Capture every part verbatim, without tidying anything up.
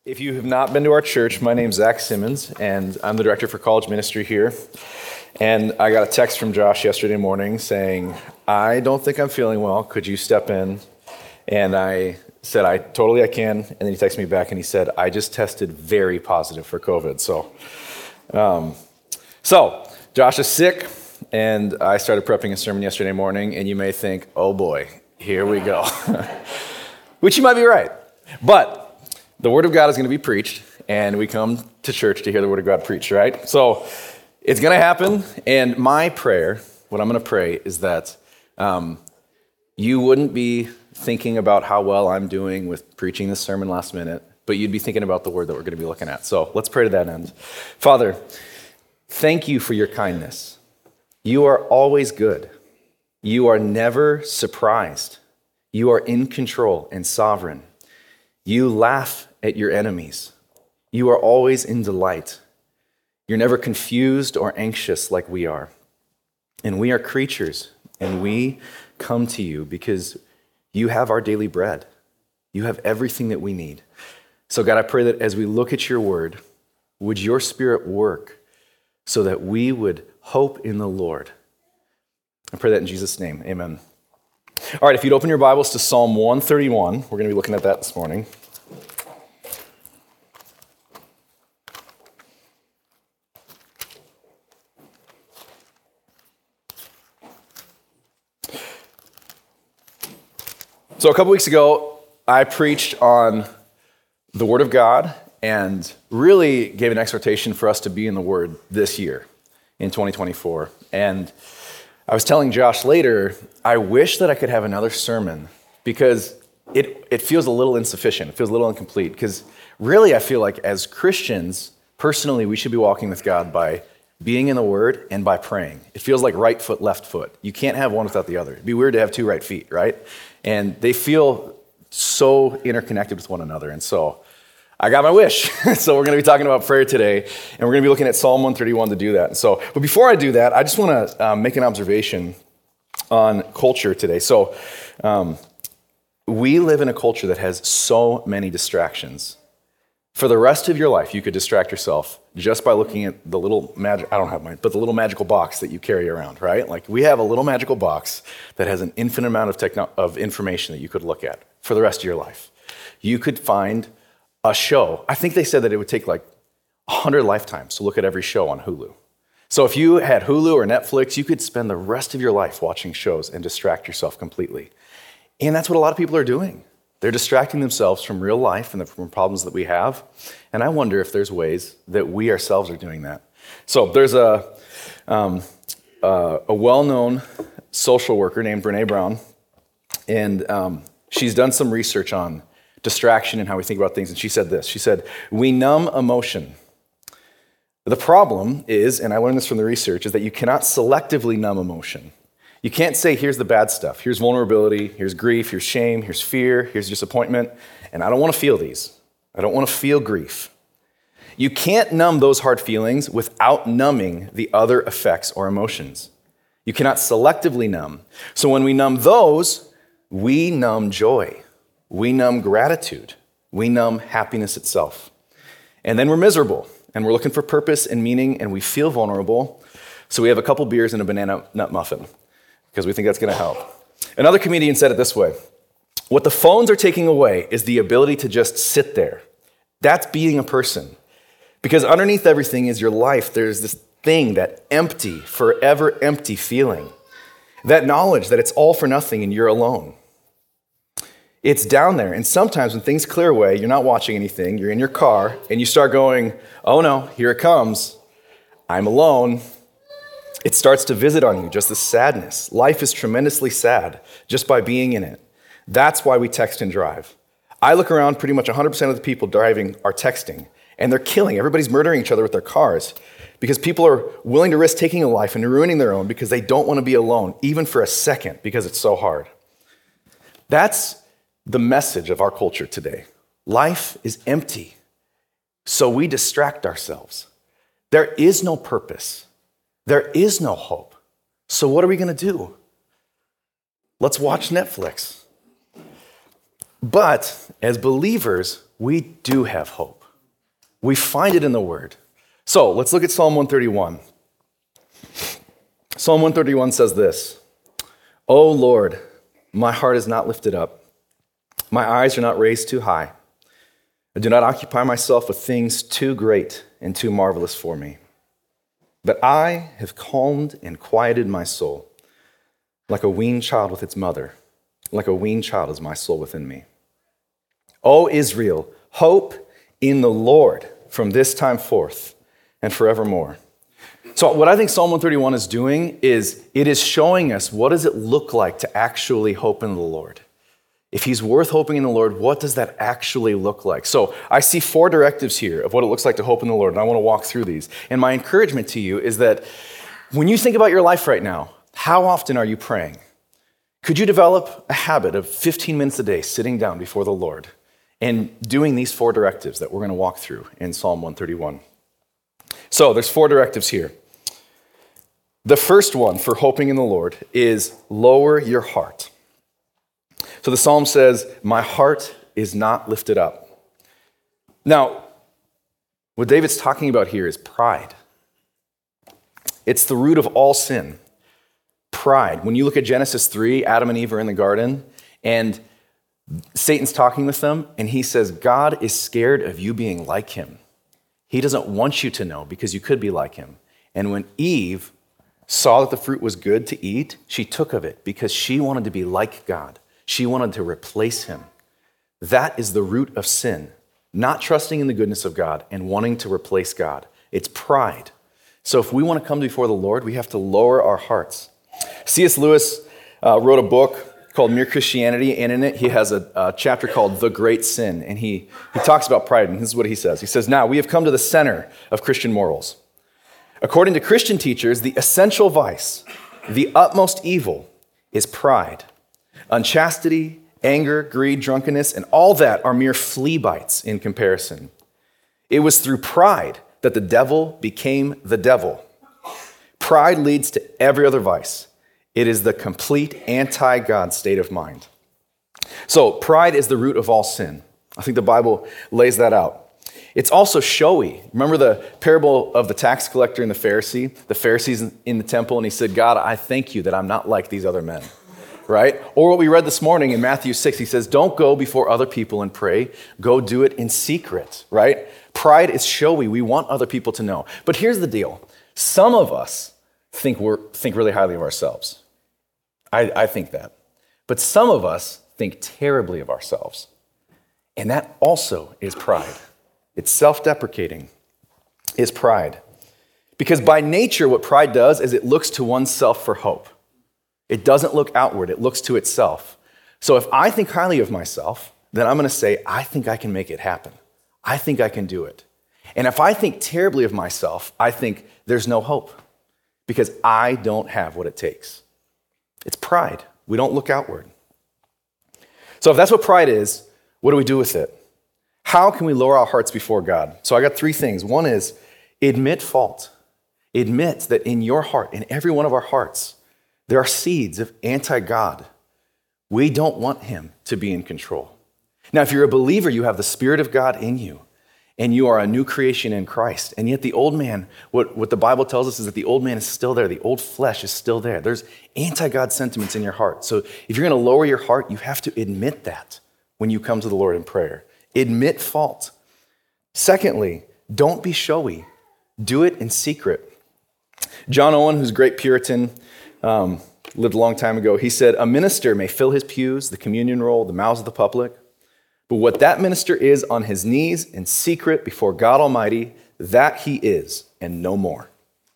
If you have not been to our church, my name's Zach Simmons, and I'm the director for college ministry here. And I got a text from Josh yesterday morning saying, I don't think I'm feeling well. Could you step in? And I said, I totally I can. And then he texted me back and he said, I just tested very positive for COVID. So, um, so Josh is sick, and I started prepping a sermon yesterday morning, and you may think, oh boy, here we go. Which you might be right. But the Word of God is going to be preached, and we come to church to hear the Word of God preached, right? So it's going to happen, and my prayer, what I'm going to pray, is that um, you wouldn't be thinking about how well I'm doing with preaching this sermon last minute, but you'd be thinking about the Word that we're going to be looking at. So let's pray to that end. Father, thank you for your kindness. You are always good. You are never surprised. You are in control and sovereign. You laugh at your enemies. You are always in delight. You're never confused or anxious like we are. And we are creatures, and we come to you because you have our daily bread. You have everything that we need. So God, I pray that as we look at your word, would your Spirit work so that we would hope in the Lord. I pray that in Jesus' name, amen. All right, if you'd open your Bibles to Psalm one thirty-one, we're going to be looking at that this morning. So a couple weeks ago, I preached on the Word of God and really gave an exhortation for us to be in the Word this year, in twenty twenty-four. And I was telling Josh later, I wish that I could have another sermon because it, it feels a little insufficient. It feels a little incomplete because really I feel like as Christians, personally, we should be walking with God by being in the Word and by praying. It feels like right foot, left foot. You can't have one without the other. It'd be weird to have two right feet, right? And they feel so interconnected with one another. And so I got my wish. So we're going to be talking about prayer today, and we're going to be looking at Psalm one thirty-one to do that. And so, but before I do that, I just want to um, make an observation on culture today. So um, we live in a culture that has so many distractions. For the rest of your life, you could distract yourself just by looking at the little magic, I don't have mine, but the little magical box that you carry around, right? Like we have a little magical box that has an infinite amount of techno- of information that you could look at for the rest of your life. You could find a show. I think they said that it would take like one hundred lifetimes to look at every show on Hulu. So if you had Hulu or Netflix, you could spend the rest of your life watching shows and distract yourself completely. And that's what a lot of people are doing. They're distracting themselves from real life and from problems that we have. And I wonder if there's ways that we ourselves are doing that. So there's a, um, uh, a well-known social worker named Brené Brown, and um, she's done some research on distraction and how we think about things. And she said this, she said, we numb emotion. The problem is, and I learned this from the research, is that you cannot selectively numb emotion. You can't say, here's the bad stuff. Here's vulnerability, here's grief, here's shame, here's fear, here's disappointment, and I don't want to feel these. I don't want to feel grief. You can't numb those hard feelings without numbing the other effects or emotions. You cannot selectively numb. So when we numb those, we numb joy. We numb gratitude. We numb happiness itself. And then we're miserable, and we're looking for purpose and meaning, and we feel vulnerable. So we have a couple beers and a banana nut muffin, because we think that's going to help. Another comedian said it this way, what the phones are taking away is the ability to just sit there. That's being a person. Because underneath everything is your life. There's this thing, that empty, forever empty feeling. That knowledge that it's all for nothing and you're alone. It's down there. And sometimes when things clear away, you're not watching anything, you're in your car, and you start going, oh no, here it comes. I'm alone. It starts to visit on you, just the sadness. Life is tremendously sad just by being in it. That's why we text and drive. I look around, pretty much one hundred percent of the people driving are texting, and they're killing. Everybody's murdering each other with their cars because people are willing to risk taking a life and ruining their own because they don't want to be alone, even for a second, because it's so hard. That's the message of our culture today. Life is empty, so we distract ourselves. There is no purpose. There is no hope. So what are we going to do? Let's watch Netflix. But as believers, we do have hope. We find it in the Word. So let's look at Psalm one thirty-one. Psalm one thirty-one says this, "O Lord, my heart is not lifted up. My eyes are not raised too high. I do not occupy myself with things too great and too marvelous for me. But I have calmed and quieted my soul. Like a weaned child with its mother, like a weaned child is my soul within me. O Israel, hope in the Lord from this time forth and forevermore." So what I think Psalm one thirty-one is doing is it is showing us what does it look like to actually hope in the Lord. If he's worth hoping in the Lord, what does that actually look like? So I see four directives here of what it looks like to hope in the Lord, and I want to walk through these. And my encouragement to you is that when you think about your life right now, how often are you praying? Could you develop a habit of fifteen minutes a day sitting down before the Lord and doing these four directives that we're going to walk through in Psalm one thirty-one? So there's four directives here. The first one for hoping in the Lord is lower your heart. So the psalm says, "My heart is not lifted up." Now, what David's talking about here is pride. It's the root of all sin. Pride. When you look at Genesis three, Adam and Eve are in the garden, and Satan's talking with them, and he says, God is scared of you being like him. He doesn't want you to know because you could be like him. And when Eve saw that the fruit was good to eat, she took of it because she wanted to be like God. She wanted to replace him. That is the root of sin, not trusting in the goodness of God and wanting to replace God. It's pride. So if we want to come before the Lord, we have to lower our hearts. C S Lewis uh, wrote a book called Mere Christianity, and in it he has a, a chapter called The Great Sin, and he, he talks about pride, and this is what he says. He says, "Now we have come to the center of Christian morals. According to Christian teachers, the essential vice, the utmost evil, is pride. Unchastity, anger, greed, drunkenness, and all that are mere flea bites in comparison. It was through pride that the devil became the devil. Pride leads to every other vice. It is the complete anti-God state of mind." So pride is the root of all sin. I think the Bible lays that out. It's also showy. Remember the parable of the tax collector and the Pharisee? The Pharisee's in the temple, and he said, "God, I thank you that I'm not like these other men." Right? Or what we read this morning in Matthew six, he says, "Don't go before other people and pray. Go do it in secret." Right? Pride is showy. We want other people to know. But here's the deal. Some of us think we're think really highly of ourselves. I, I think that. But some of us think terribly of ourselves. And that also is pride. It's self-deprecating. It's pride. Because by nature, what pride does is it looks to oneself for hope. It doesn't look outward. It looks to itself. So if I think highly of myself, then I'm going to say, I think I can make it happen. I think I can do it. And if I think terribly of myself, I think there's no hope because I don't have what it takes. It's pride. We don't look outward. So if that's what pride is, what do we do with it? How can we lower our hearts before God? So I got three things. One is admit fault. Admit that in your heart, in every one of our hearts, there are seeds of anti-God. We don't want him to be in control. Now, if you're a believer, you have the Spirit of God in you, and you are a new creation in Christ. And yet the old man, what, what the Bible tells us is that the old man is still there. The old flesh is still there. There's anti-God sentiments in your heart. So if you're going to lower your heart, you have to admit that when you come to the Lord in prayer. Admit fault. Secondly, don't be showy. Do it in secret. John Owen, who's a great Puritan, um, lived a long time ago, he said, "A minister may fill his pews, the communion roll, the mouths of the public, but what that minister is on his knees in secret before God Almighty, that he is, and no more."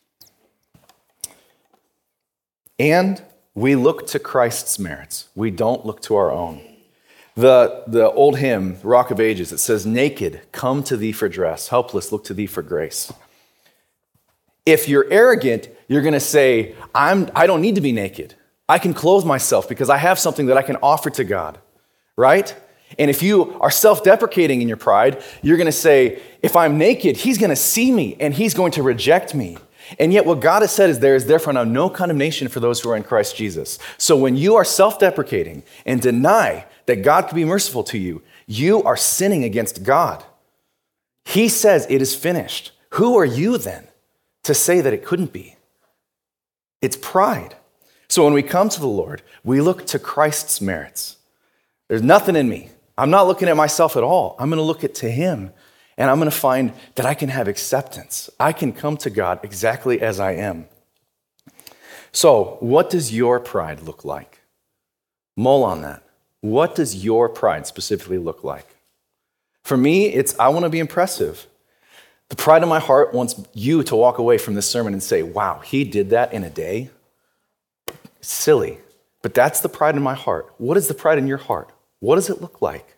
And we look to Christ's merits. We don't look to our own. The, the old hymn, Rock of Ages, it says, "Naked, come to thee for dress. Helpless, look to thee for grace." If you're arrogant, you're going to say, I'm, I don't need to be naked. I can clothe myself because I have something that I can offer to God, right? And if you are self-deprecating in your pride, you're going to say, if I'm naked, he's going to see me and he's going to reject me. And yet what God has said is there is therefore now no condemnation for those who are in Christ Jesus. So when you are self-deprecating and deny that God could be merciful to you, you are sinning against God. He says it is finished. Who are you then to say that it couldn't be? It's pride. So when we come to the Lord, we look to Christ's merits. There's nothing in me. I'm not looking at myself at all. I'm going to look at to him, and I'm going to find that I can have acceptance. I can come to God exactly as I am. So what does your pride look like? Mull on that. What does your pride specifically look like? For me, it's I want to be impressive. The pride in my heart wants you to walk away from this sermon and say, wow, he did that in a day? Silly. But that's the pride in my heart. What is the pride in your heart? What does it look like?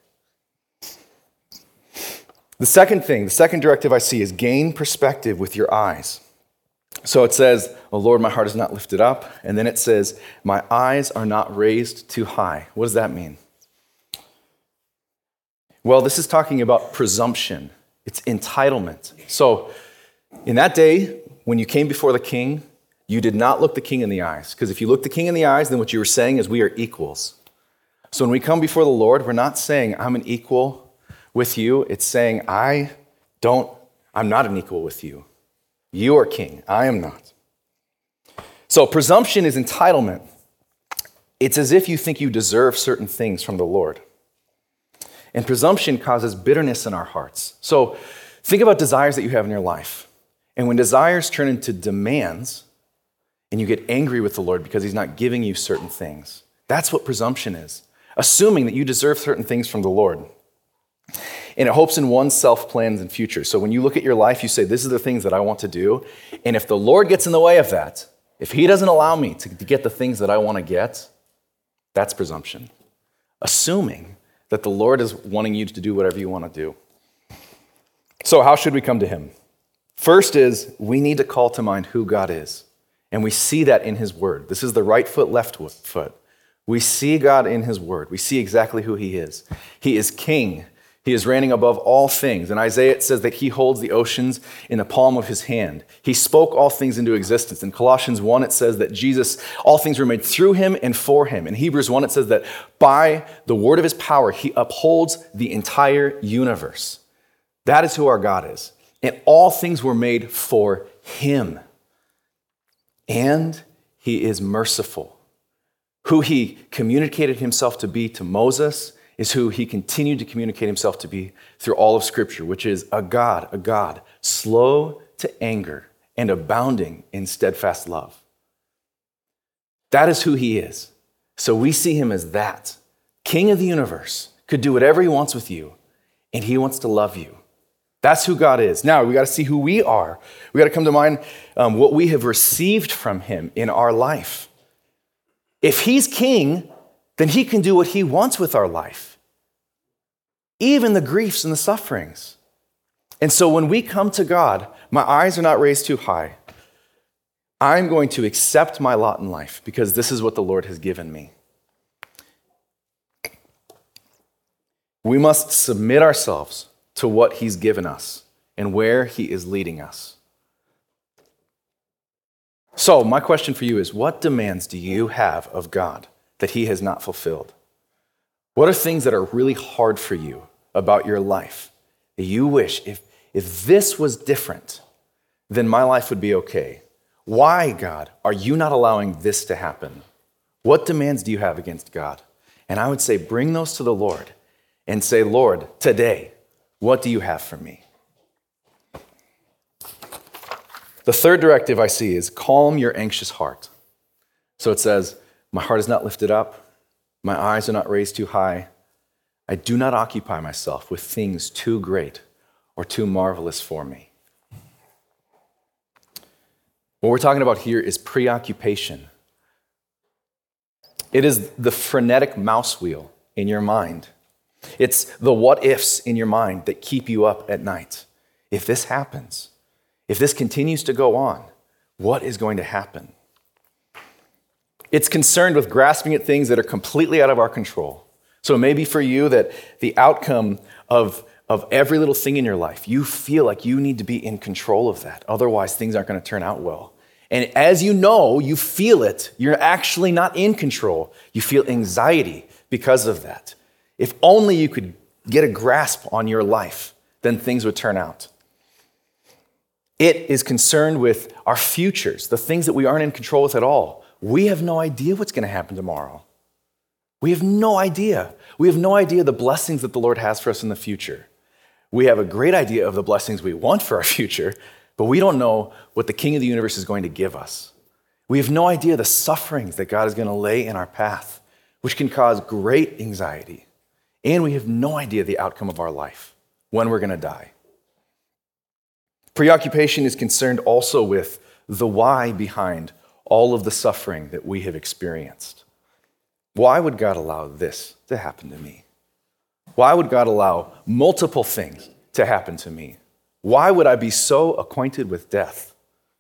The second thing, the second directive I see is gain perspective with your eyes. So it says, oh Lord, my heart is not lifted up. And then it says, my eyes are not raised too high. What does that mean? Well, this is talking about presumption. It's entitlement. So in that day, when you came before the king, you did not look the king in the eyes. Because if you look the king in the eyes, then what you were saying is we are equals. So when we come before the Lord, we're not saying I'm an equal with you. It's saying I don't, I'm not an equal with you. You are king. I am not. So presumption is entitlement. It's as if you think you deserve certain things from the Lord. And presumption causes bitterness in our hearts. So think about desires that you have in your life. And when desires turn into demands, and you get angry with the Lord because he's not giving you certain things, that's what presumption is. Assuming that you deserve certain things from the Lord. And it hopes in oneself plans and future. So when you look at your life, you say, this is the things that I want to do. And if the Lord gets in the way of that, if he doesn't allow me to get the things that I want to get, that's presumption. Assuming that the Lord is wanting you to do whatever you want to do. So how should we come to him? First is we need to call to mind who God is. And we see that in his word. This is the right foot, left foot. We see God in his word. We see exactly who he is. He is king. He is reigning above all things. In Isaiah, it says that he holds the oceans in the palm of his hand. He spoke all things into existence. In Colossians one, it says that Jesus, all things were made through him and for him. In Hebrews one, it says that by the word of his power, he upholds the entire universe. That is who our God is. And all things were made for him. And he is merciful. Who he communicated himself to be to Moses is who he continued to communicate himself to be through all of Scripture, which is a God, a God, slow to anger and abounding in steadfast love. That is who he is. So we see him as that. King of the universe, could do whatever he wants with you, and he wants to love you. That's who God is. Now, we got to see who we are. We got to come to mind um, what we have received from him in our life. If he's king, then he can do what he wants with our life, even the griefs and the sufferings. And so when we come to God, my eyes are not raised too high. I'm going to accept my lot in life because this is what the Lord has given me. We must submit ourselves to what he's given us and where he is leading us. So my question for you is, what demands do you have of God that he has not fulfilled? What are things that are really hard for you about your life that you wish, if, if this was different, then my life would be okay? Why, God, are you not allowing this to happen? What demands do you have against God? And I would say, bring those to the Lord and say, Lord, today, what do you have for me? The third directive I see is calm your anxious heart. So it says, my heart is not lifted up. My eyes are not raised too high. I do not occupy myself with things too great or too marvelous for me. What we're talking about here is preoccupation. It is the frenetic mouse wheel in your mind. It's the what ifs in your mind that keep you up at night. If this happens, if this continues to go on, what is going to happen? It's concerned with grasping at things that are completely out of our control. So it may be for you that the outcome of, of every little thing in your life, you feel like you need to be in control of that. Otherwise, things aren't going to turn out well. And as you know, you feel it, you're actually not in control. You feel anxiety because of that. If only you could get a grasp on your life, then things would turn out. It is concerned with our futures, the things that we aren't in control with at all. We have no idea what's going to happen tomorrow. We have no idea. We have no idea the blessings that the Lord has for us in the future. We have a great idea of the blessings we want for our future, but we don't know what the King of the universe is going to give us. We have no idea the sufferings that God is going to lay in our path, which can cause great anxiety. And we have no idea the outcome of our life, when we're going to die. Preoccupation is concerned also with the why behind all of the suffering that we have experienced. Why would God allow this to happen to me? Why would God allow multiple things to happen to me? Why would I be so acquainted with death?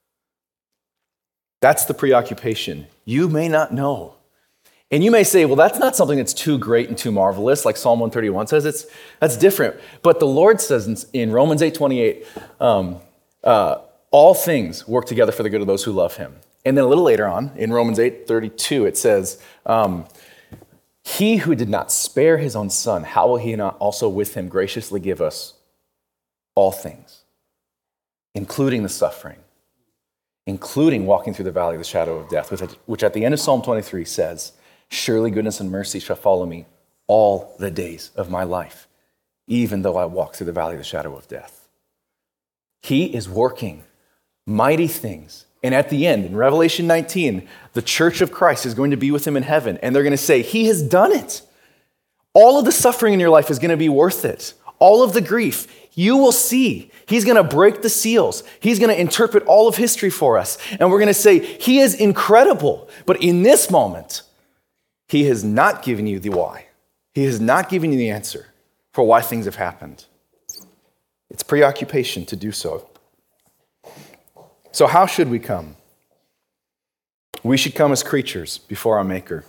That's the preoccupation. You may not know. And you may say, well, that's not something that's too great and too marvelous, like Psalm one thirty-one says. It's that's different. But the Lord says in, in Romans eight twenty-eight, um, uh, all things work together for the good of those who love him. And then a little later on, in Romans eight thirty-two, it says, um, he who did not spare his own son, how will he not also with him graciously give us all things, including the suffering, including walking through the valley of the shadow of death, which at the end of Psalm twenty-three says, surely goodness and mercy shall follow me all the days of my life, even though I walk through the valley of the shadow of death. He is working mighty things. And at the end, in Revelation nineteen, the church of Christ is going to be with him in heaven, and they're going to say, he has done it. All of the suffering in your life is going to be worth it. All of the grief, you will see. He's going to break the seals. He's going to interpret all of history for us. And we're going to say, he is incredible. But in this moment, he has not given you the why. He has not given you the answer for why things have happened. It's preoccupation to do so. So how should we come? We should come as creatures before our Maker.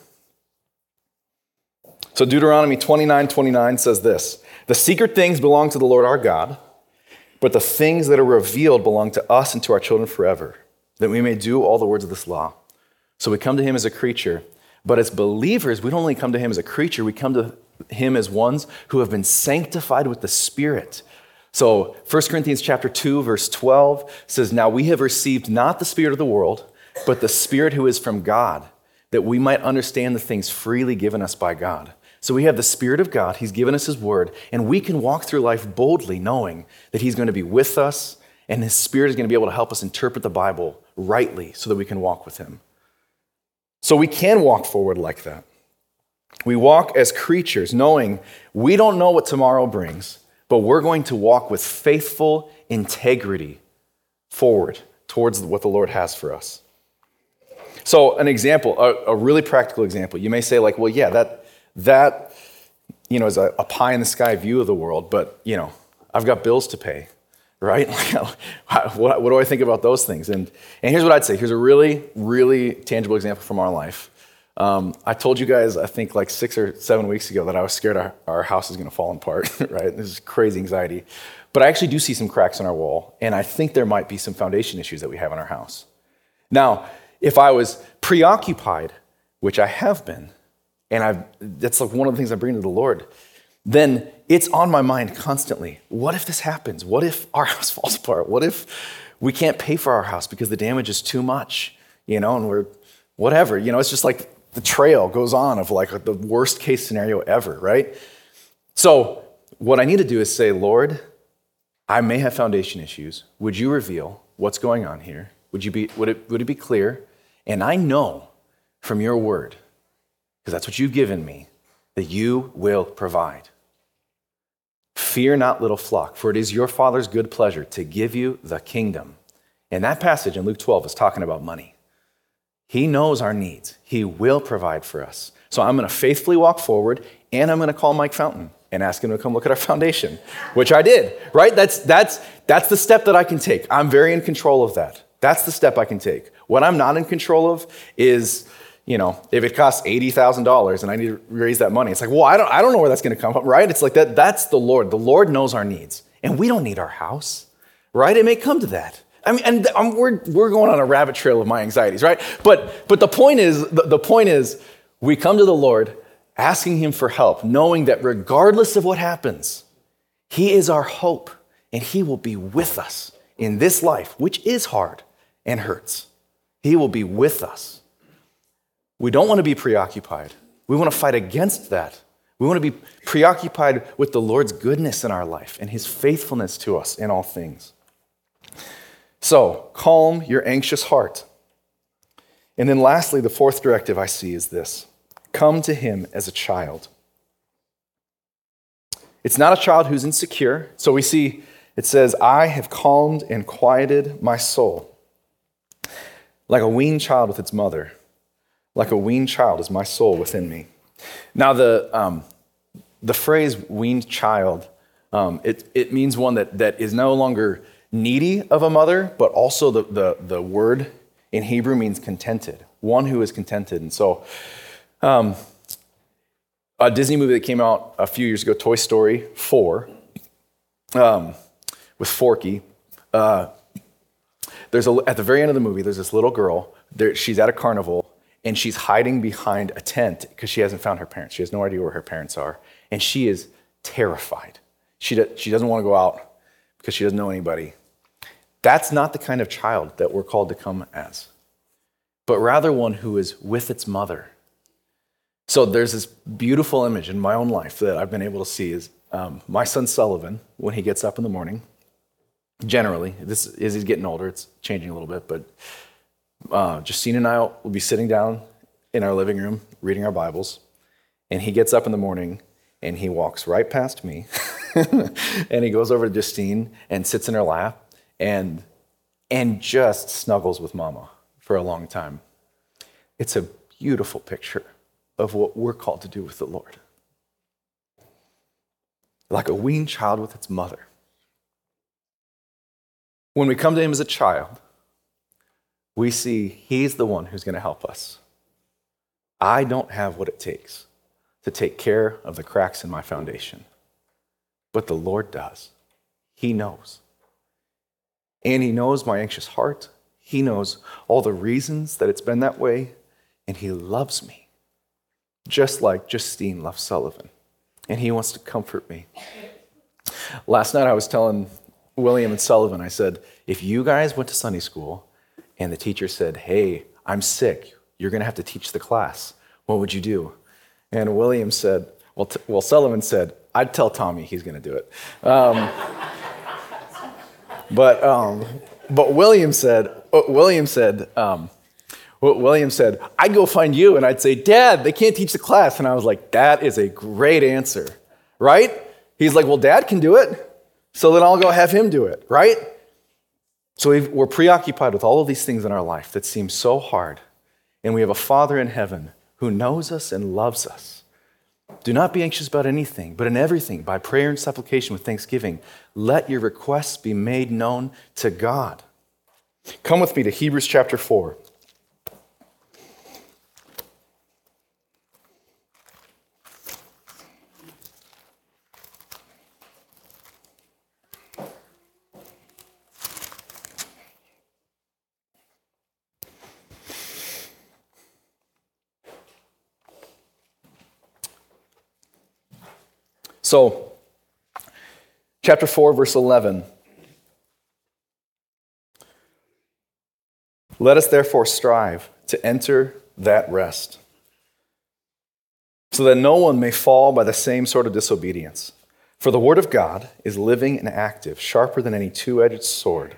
So Deuteronomy twenty-nine twenty-nine says this, the secret things belong to the Lord our God, but the things that are revealed belong to us and to our children forever, that we may do all the words of this law. So we come to him as a creature, but as believers, we don't only come to him as a creature, we come to him as ones who have been sanctified with the Spirit. So First Corinthians chapter two, verse twelve says, now we have received not the spirit of the world, but the Spirit who is from God, that we might understand the things freely given us by God. So we have the Spirit of God, he's given us his word, and we can walk through life boldly knowing that he's going to be with us, and his Spirit is going to be able to help us interpret the Bible rightly so that we can walk with him. So we can walk forward like that. We walk as creatures, knowing we don't know what tomorrow brings, but we're going to walk with faithful integrity forward towards what the Lord has for us. So an example, a, a really practical example, you may say like, well, yeah, that, that you know, is a, a pie in the sky view of the world, but, you know, I've got bills to pay, right? what, what do I think about those things? And, and here's what I'd say. Here's a really, really tangible example from our life. Um, I told you guys, I think like six or seven weeks ago that I was scared our, our house is going to fall apart, right? This is crazy anxiety. But I actually do see some cracks in our wall, and I think there might be some foundation issues that we have in our house. Now, if I was preoccupied, which I have been, and I've, that's like one of the things I bring to the Lord, then it's on my mind constantly. What if this happens? What if our house falls apart? What if we can't pay for our house because the damage is too much, you know, and we're whatever, you know, it's just like the trail goes on of like the worst case scenario ever, right? So what I need to do is say, Lord, I may have foundation issues. Would you reveal what's going on here? Would you be, would it, would it be clear? And I know from your word, because that's what you've given me, that you will provide. Fear not, little flock, for it is your Father's good pleasure to give you the kingdom. And that passage in Luke twelve is talking about money. He knows our needs. He will provide for us. So I'm going to faithfully walk forward, and I'm going to call Mike Fountain and ask him to come look at our foundation, which I did, right? That's, that's, that's the step that I can take. I'm very in control of that. That's the step I can take. What I'm not in control of is, you know, if it costs eighty thousand dollars and I need to raise that money, it's like, well, I don't, I don't know where that's going to come from, right? It's like that. That's the Lord. The Lord knows our needs, and we don't need our house, right? It may come to that. I mean, and I'm, we're we're going on a rabbit trail of my anxieties, right? But but the point is, the, the point is, we come to the Lord asking him for help, knowing that regardless of what happens, he is our hope and he will be with us in this life, which is hard and hurts. He will be with us. We don't want to be preoccupied. We want to fight against that. We want to be preoccupied with the Lord's goodness in our life and his faithfulness to us in all things. So, calm your anxious heart. And then lastly, the fourth directive I see is this: come to him as a child. It's not a child who's insecure. So we see it says, I have calmed and quieted my soul. Like a weaned child with its mother, like a weaned child is my soul within me. Now, the um, the phrase weaned child, um, it, it means one that, that is no longer needy of a mother, but also the, the, the word in Hebrew means contented, one who is contented. And so um, a Disney movie that came out a few years ago, Toy Story four, um, with Forky, uh, there's a, at the very end of the movie, there's this little girl, there, she's at a carnival, and she's hiding behind a tent because she hasn't found her parents. She has no idea where her parents are, and she is terrified. She, do, she doesn't want to go out because she doesn't know anybody. That's not the kind of child that we're called to come as, but rather one who is with its mother. So there's this beautiful image in my own life that I've been able to see is um, my son Sullivan, when he gets up in the morning, generally, this is he's getting older, it's changing a little bit, but uh, Justine and I will be sitting down in our living room reading our Bibles, and he gets up in the morning and he walks right past me and he goes over to Justine and sits in her lap and and just snuggles with mama for a long time. It's a beautiful picture of what we're called to do with the Lord. Like a weaned child with its mother. When we come to him as a child, we see he's the one who's going to help us. I don't have what it takes to take care of the cracks in my foundation, but the Lord does. He knows. And he knows my anxious heart. He knows all the reasons that it's been that way, and he loves me, just like Justine loves Sullivan, and he wants to comfort me. Last night I was telling William and Sullivan, I said, if you guys went to Sunday school and the teacher said, hey, I'm sick, you're going to have to teach the class, what would you do? And William said, well, t- well Sullivan said, I'd tell Tommy he's going to do it. Um, but um, but William said, William said, um, William said, I'd go find you and I'd say, Dad, they can't teach the class. And I was like, that is a great answer, right? He's like, well, Dad can do it. So then I'll go have him do it, right? So we've, we're preoccupied with all of these things in our life that seem so hard. And we have a Father in heaven who knows us and loves us. Do not be anxious about anything, but in everything, by prayer and supplication with thanksgiving, let your requests be made known to God. Come with me to Hebrews chapter four. So, chapter four, verse eleven. Let us therefore strive to enter that rest, so that no one may fall by the same sort of disobedience. For the word of God is living and active, sharper than any two-edged sword.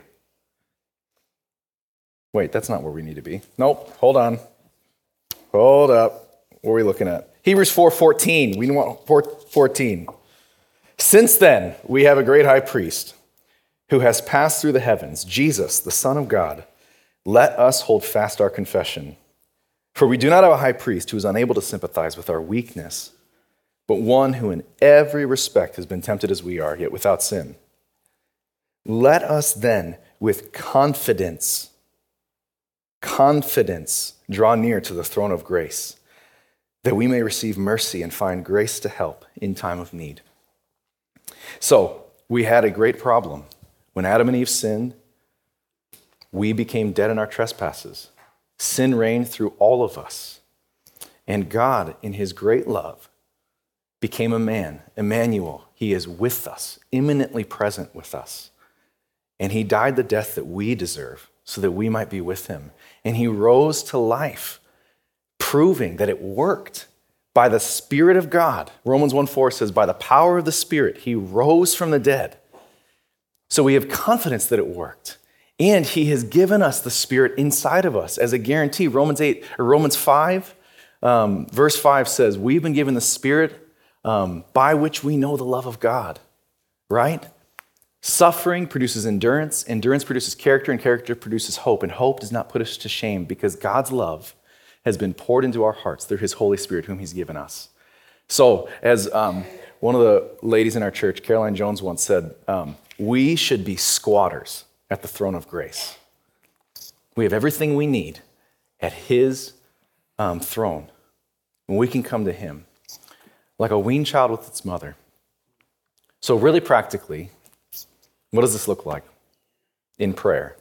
Wait, that's not where we need to be. Nope, hold on. Hold up. What are we looking at? Hebrews four fourteen. We want four fourteen. Since then, we have a great high priest who has passed through the heavens, Jesus, the Son of God. Let us hold fast our confession. For we do not have a high priest who is unable to sympathize with our weakness, but one who in every respect has been tempted as we are, yet without sin. Let us then, with confidence, confidence, draw near to the throne of grace, that we may receive mercy and find grace to help in time of need. So, we had a great problem. When Adam and Eve sinned, we became dead in our trespasses. Sin reigned through all of us. And God, in his great love, became a man, Emmanuel. He is with us, imminently present with us. And he died the death that we deserve so that we might be with him. And he rose to life, proving that it worked by the Spirit of God. Romans one four says, by the power of the Spirit, he rose from the dead. So we have confidence that it worked. And he has given us the Spirit inside of us as a guarantee. Romans eight or Romans five, um, verse five says, we've been given the Spirit um, by which we know the love of God, right? Suffering produces endurance, endurance produces character, and character produces hope. And hope does not put us to shame because God's love has been poured into our hearts through his Holy Spirit, whom he's given us. So as um, one of the ladies in our church, Caroline Jones, once said, um, we should be squatters at the throne of grace. We have everything we need at his um, throne, and we can come to him like a weaned child with its mother. So really practically, what does this look like in prayer?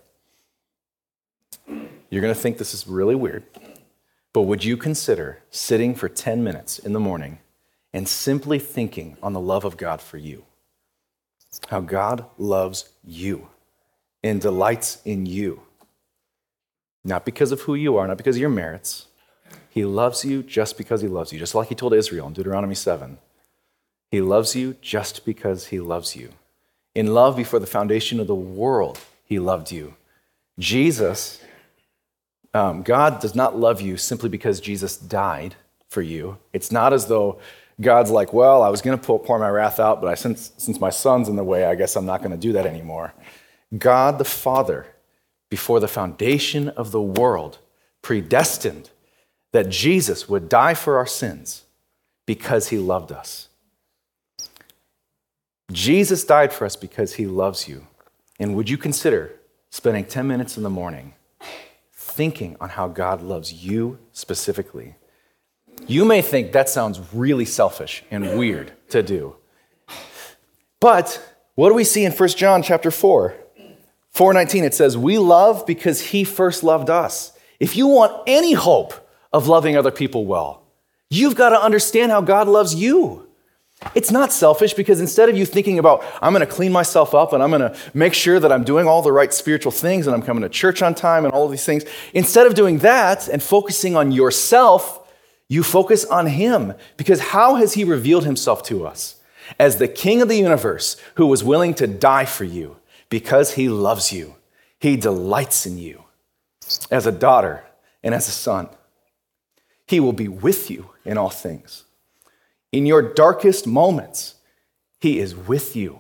You're going to think this is really weird, but would you consider sitting for ten minutes in the morning and simply thinking on the love of God for you? How God loves you and delights in you. Not because of who you are, not because of your merits. He loves you just because he loves you, just like he told Israel in Deuteronomy seven. He loves you just because he loves you. In love before the foundation of the world, he loved you. Jesus, um, God does not love you simply because Jesus died for you. It's not as though God's like, well, I was going to pour my wrath out, but I, since, since my son's in the way, I guess I'm not going to do that anymore. God the Father, before the foundation of the world, predestined that Jesus would die for our sins because he loved us. Jesus died for us because he loves you. And would you consider spending ten minutes in the morning thinking on how God loves you specifically? You may think that sounds really selfish and weird to do. But what do we see in First John chapter four? four nineteen, it says, we love because he first loved us. If you want any hope of loving other people well, you've got to understand how God loves you. It's not selfish because instead of you thinking about, I'm going to clean myself up and I'm going to make sure that I'm doing all the right spiritual things and I'm coming to church on time and all of these things, instead of doing that and focusing on yourself, you focus on him. Because how has he revealed himself to us? As the King of the universe who was willing to die for you because he loves you. He delights in you as a daughter and as a son. He will be with you in all things. In your darkest moments, he is with you.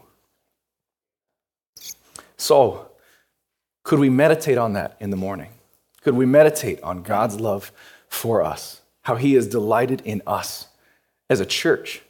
So, could we meditate on that in the morning? Could we meditate on God's love for us? How he is delighted in us as a church?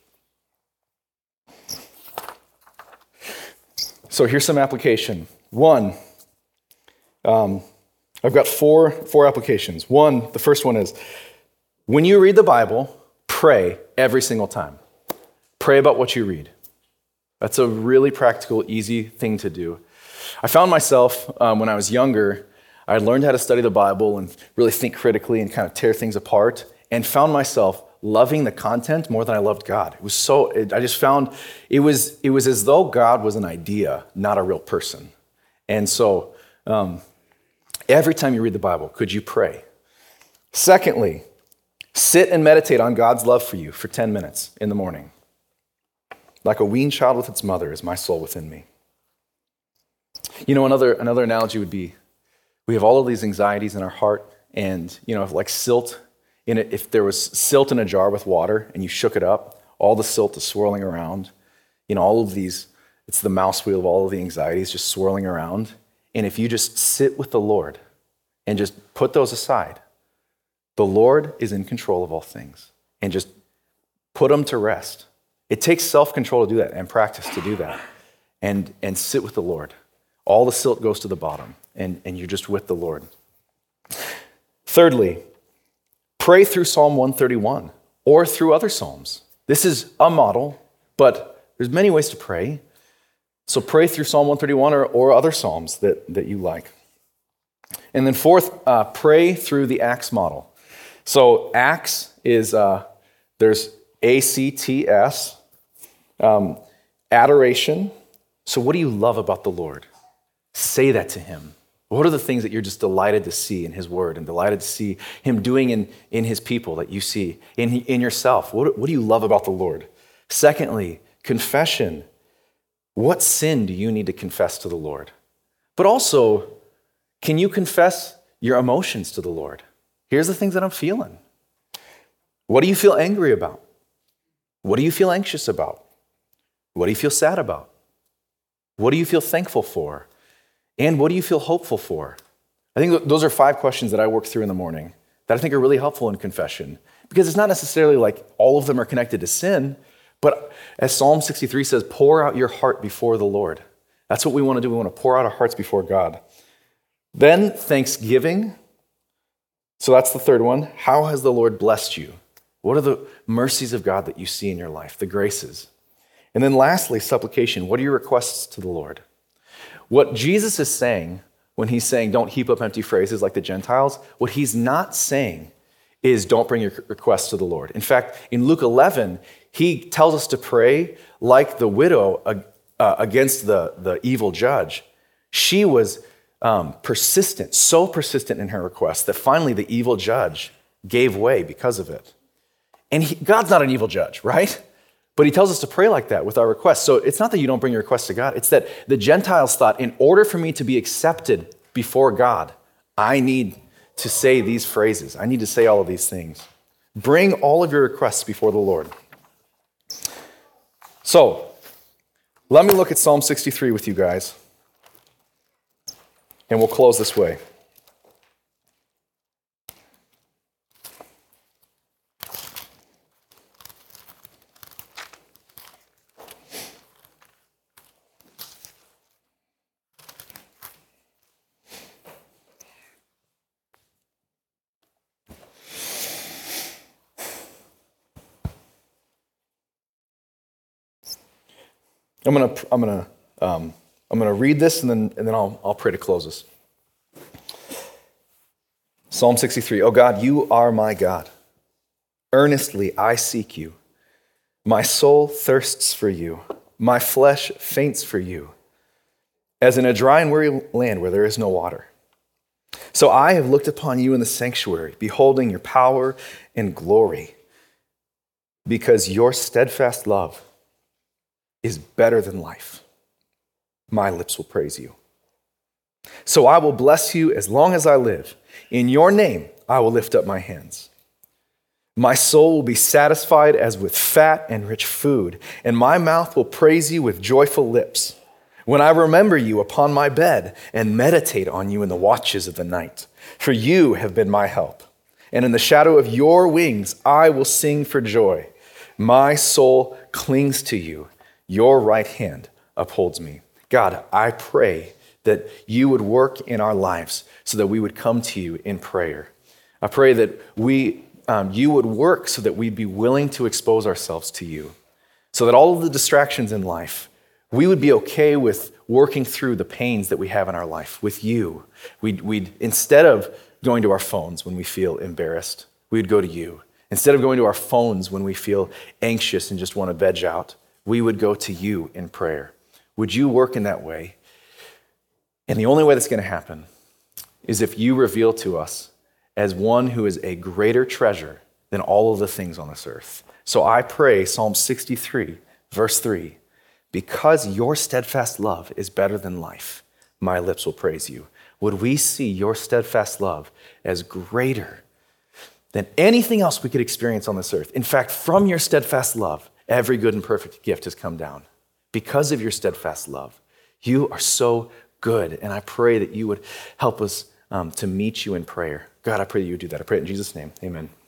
So here's some application. One, um, I've got four, four applications. One, the first one is, when you read the Bible, pray every single time. Pray about what you read. That's a really practical, easy thing to do. I found myself, um, when I was younger, I learned how to study the Bible and really think critically and kind of tear things apart, and found myself loving the content more than I loved God. It was so, it, I just found it was, it was as though God was an idea, not a real person. And so um, every time you read the Bible, could you pray? Secondly, sit and meditate on God's love for you for ten minutes in the morning. Like a weaned child with its mother is my soul within me. You know, another, another analogy would be, we have all of these anxieties in our heart, and, you know, like silt in it, if there was silt in a jar with water and you shook it up, all the silt is swirling around. You know, all of these, it's the mouse wheel of all of the anxieties just swirling around. And if you just sit with the Lord and just put those aside, the Lord is in control of all things, and just put them to rest. It takes self-control to do that and practice to do that, and, and sit with the Lord. All the silt goes to the bottom, and, and you're just with the Lord. Thirdly, pray through Psalm one thirty-one or through other Psalms. This is a model, but there's many ways to pray. So pray through Psalm one thirty-one or, or other Psalms that, that you like. And then fourth, uh, pray through the Acts model. So Acts is, uh, there's A C T S, um, adoration. So what do you love about the Lord? Say that to him. What are the things that you're just delighted to see in his word and delighted to see him doing in, in his people that you see in, in yourself? What, what do you love about the Lord? Secondly, confession. What sin do you need to confess to the Lord? But also, can you confess your emotions to the Lord? Here's the things that I'm feeling. What do you feel angry about? What do you feel anxious about? What do you feel sad about? What do you feel thankful for? And what do you feel hopeful for? I think those are five questions that I work through in the morning that I think are really helpful in confession, because it's not necessarily like all of them are connected to sin, but as Psalm sixty-three says, pour out your heart before the Lord. That's what we want to do. We want to pour out our hearts before God. Then thanksgiving. So that's the third one. How has the Lord blessed you? What are the mercies of God that you see in your life, the graces? And then lastly, supplication. What are your requests to the Lord? What Jesus is saying when he's saying don't heap up empty phrases like the Gentiles, what he's not saying is don't bring your requests to the Lord. In fact, in Luke eleven, he tells us to pray like the widow uh, against the, the evil judge. She was um, persistent, so persistent in her request that finally the evil judge gave way because of it. And he, God's not an evil judge, right? But he tells us to pray like that with our requests. So it's not that you don't bring your requests to God. It's that the Gentiles thought, in order for me to be accepted before God, I need to say these phrases. I need to say all of these things. Bring all of your requests before the Lord. So let me look at Psalm sixty-three with you guys. And we'll close this way. I'm gonna I'm gonna um, I'm gonna read this and then and then I'll I'll pray to close this. Psalm sixty-three. Oh God, you are my God. Earnestly I seek you. My soul thirsts for you. My flesh faints for you, as in a dry and weary land where there is no water. So I have looked upon you in the sanctuary, beholding your power and glory, because your steadfast love is better than life. My lips will praise you. So I will bless you as long as I live. In your name, I will lift up my hands. My soul will be satisfied as with fat and rich food, and my mouth will praise you with joyful lips. When I remember you upon my bed and meditate on you in the watches of the night, for you have been my help. And in the shadow of your wings, I will sing for joy. My soul clings to you. Your right hand upholds me. God, I pray that you would work in our lives so that we would come to you in prayer. I pray that we, um, you would work so that we'd be willing to expose ourselves to you, so that all of the distractions in life, we would be okay with working through the pains that we have in our life with you. We'd, we'd instead of going to our phones when we feel embarrassed, we'd go to you. Instead of going to our phones when we feel anxious and just want to veg out, we would go to you in prayer. Would you work in that way? And the only way that's going to happen is if you reveal to us as one who is a greater treasure than all of the things on this earth. So I pray, Psalm sixty-three, verse three, because your steadfast love is better than life, my lips will praise you. Would we see your steadfast love as greater than anything else we could experience on this earth? In fact, from your steadfast love, every good and perfect gift has come down. Because of your steadfast love, you are so good. And I pray that you would help us um, to meet you in prayer. God, I pray that you would do that. I pray it in Jesus' name. Amen.